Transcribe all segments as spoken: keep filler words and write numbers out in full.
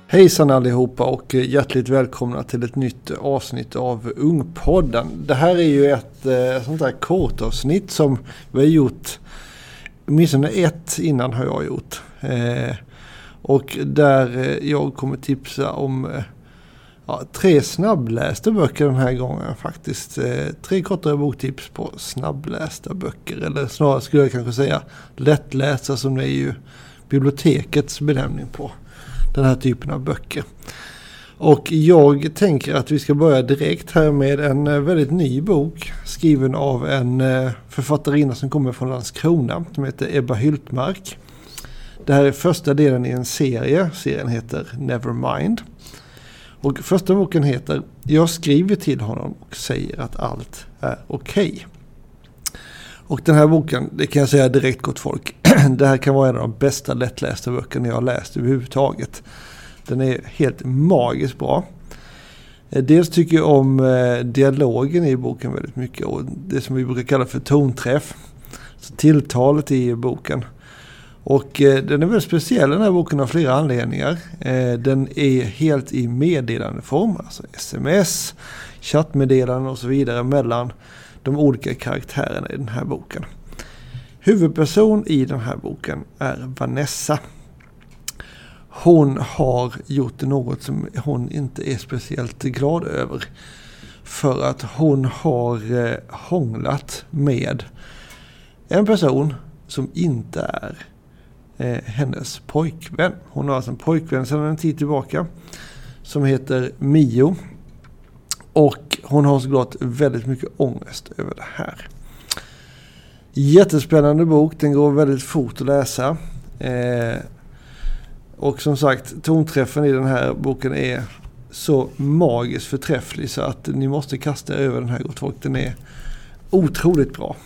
Hejsan allihopa och hjärtligt välkomna till ett nytt avsnitt av Ungpodden. Det här är ju ett eh, sånt där kortavsnitt som vi har gjort, åtminstone ett innan har jag gjort. Eh, och där eh, jag kommer tipsa om eh, ja, tre snabblästa böcker den här gången faktiskt. Eh, tre kortare boktips på snabblästa böcker, eller snarare skulle jag kanske säga lättlästa, som det är ju bibliotekets benämning på den här typen av böcker. Och jag tänker att vi ska börja direkt här med en väldigt ny bok skriven av en författarinna som kommer från Landskrona som heter Ebba Hyltmark. Det här är första delen i en serie. Serien heter Nevermind. Och första boken heter Jag skriver till honom och säger att allt är okej. Okay. Och den här boken, det kan jag säga direkt gott folk, det här kan vara en av de bästa lättlästa böckerna jag har läst överhuvudtaget. Den är helt magiskt bra. Dels tycker jag om dialogen i boken väldigt mycket, och det som vi brukar kalla för tonträff. Så tilltalet i boken. Och den är väldigt speciell, den här boken, av flera anledningar. Den är helt i meddelandeform, alltså sms, chattmeddelanden och så vidare mellan de olika karaktärerna i den här boken. Huvudperson i den här boken är Vanessa. Hon har gjort något som hon inte är speciellt glad över. För att hon har eh, hånglat med en person som inte är eh, hennes pojkvän. Hon har alltså en pojkvän sedan en tid tillbaka som heter Mio. Och hon har såklart väldigt mycket ångest över det här. Jättespännande bok. Den går väldigt fort att läsa. Eh, och som sagt, tonträffen i den här boken är så magiskt förträfflig så att ni måste kasta över den här, gott folk. Den är otroligt bra.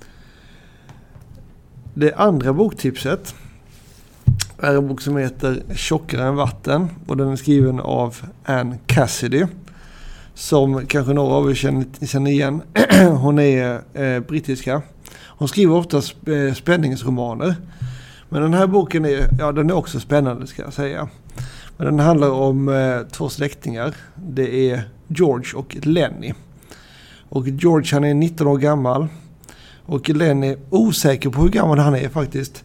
Det andra boktipset är en bok som heter Tjockare än vatten. Och den är skriven av Anne Cassidy, som kanske några av er känner, känner igen. Hon är eh, brittiska. Hon skriver ofta sp- spänningsromaner. Men den här boken är, ja, den är också spännande, ska jag säga. Men den handlar om eh, två släktingar. Det är George och Lenny. Och George, han är nitton år gammal. Och Lenny är osäker på hur gammal han är faktiskt.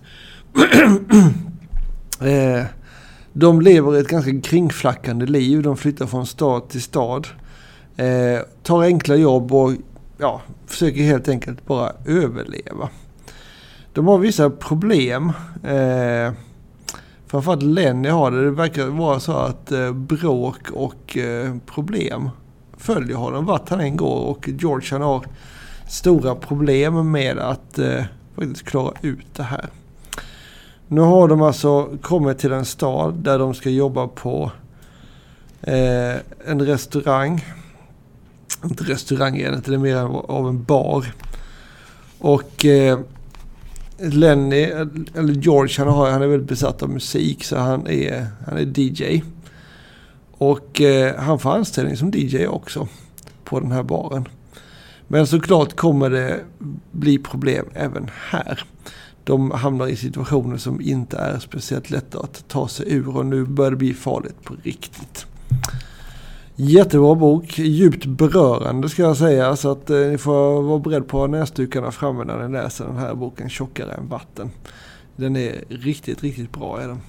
eh, de lever ett ganska kringflackande liv. De flyttar från stad till stad. Eh, tar enkla jobb och ja, försöker helt enkelt bara överleva. De har vissa problem. Eh, framförallt Lenny har det. Det verkar vara så att eh, bråk och eh, problem följer honom vart han än går. Och George, han har stora problem med att eh, faktiskt klara ut det här. Nu har de alltså kommit till en stad där de ska jobba på eh, en restaurang. Inte restaurang är det är mer av en bar. Och eh, Lenny, eller George, han, har, han är väldigt besatt av musik, så han är, han är D J. Och eh, han får anställning som D J också på den här baren. Men såklart kommer det bli problem även här. De hamnar i situationer som inte är speciellt lätta att ta sig ur, och nu börjar det bli farligt på riktigt. Jättebra bok, djupt berörande ska jag säga, så att eh, ni får vara beredd på näsdukarna framme när ni läser den här boken Tjockare än vatten. Den är riktigt, riktigt bra, är den.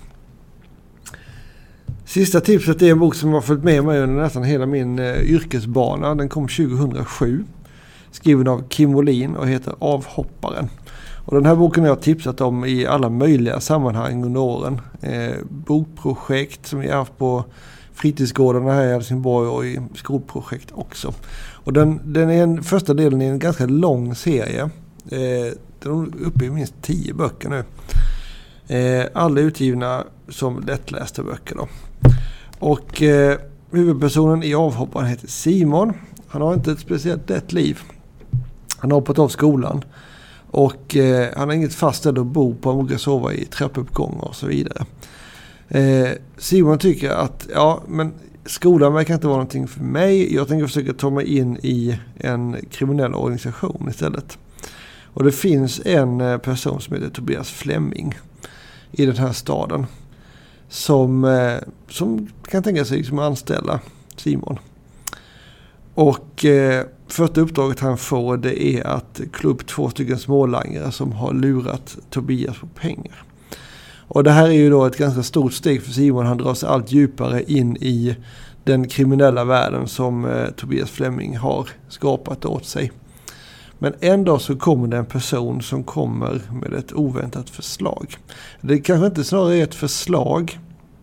Sista tipset är en bok som har följt med mig under nästan hela min eh, yrkesbana. Den kom tjugohundrasju, skriven av Kim Wåhlin och heter Avhopparen. Och den här boken har jag tipsat om i alla möjliga sammanhang under åren. Eh, bokprojekt som jag har haft på fritidsgårdarna här i Helsingborg och i skolprojekt också. Och den, den är en första delen i en ganska lång serie. Eh, den är uppe i minst tio böcker nu. Eh, alla utgivna som lättlästa böcker då. Och eh, huvudpersonen i Avhopparen heter Simon. Han har inte ett speciellt lätt liv. Han har hoppat av skolan. Och eh, han har inget fast ställe att bo på. Han brukar sova i trappuppgångar och så vidare. Eh, Simon tycker att ja, men skolan verkar inte vara någonting för mig. Jag tänker försöka ta mig in i en kriminell organisation istället. Och det finns en person som heter Tobias Fleming i den här staden som, eh, som kan tänka sig liksom anställa Simon. Och eh, första uppdraget han får, det är att klå upp två stycken smålangare som har lurat Tobias på pengar. Och det här är ju då ett ganska stort steg för Simon. Han drar sig allt djupare in i den kriminella världen som eh, Tobias Fleming har skapat åt sig. Men en dag så kommer det en person som kommer med ett oväntat förslag. Det kanske inte snarare är ett förslag,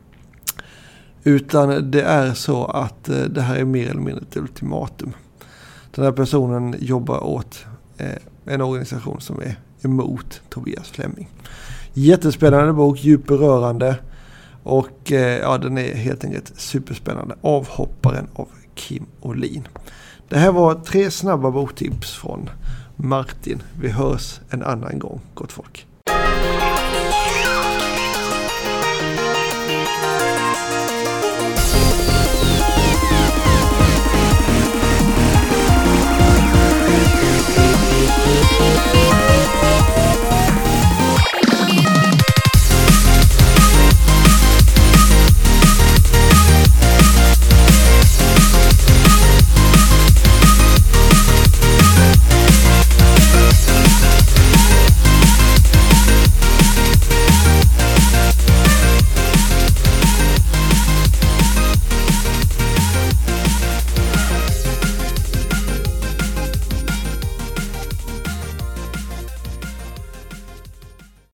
utan det är så att eh, det här är mer eller mindre ett ultimatum. Den här personen jobbar åt eh, en organisation som är emot Tobias Fleming. Jättespännande bok, djupberörande, och eh, ja, den är helt enkelt superspännande. Avhopparen av Kim Olin. Det här var tre snabba boktips från Martin. Vi hörs en annan gång, gott folk.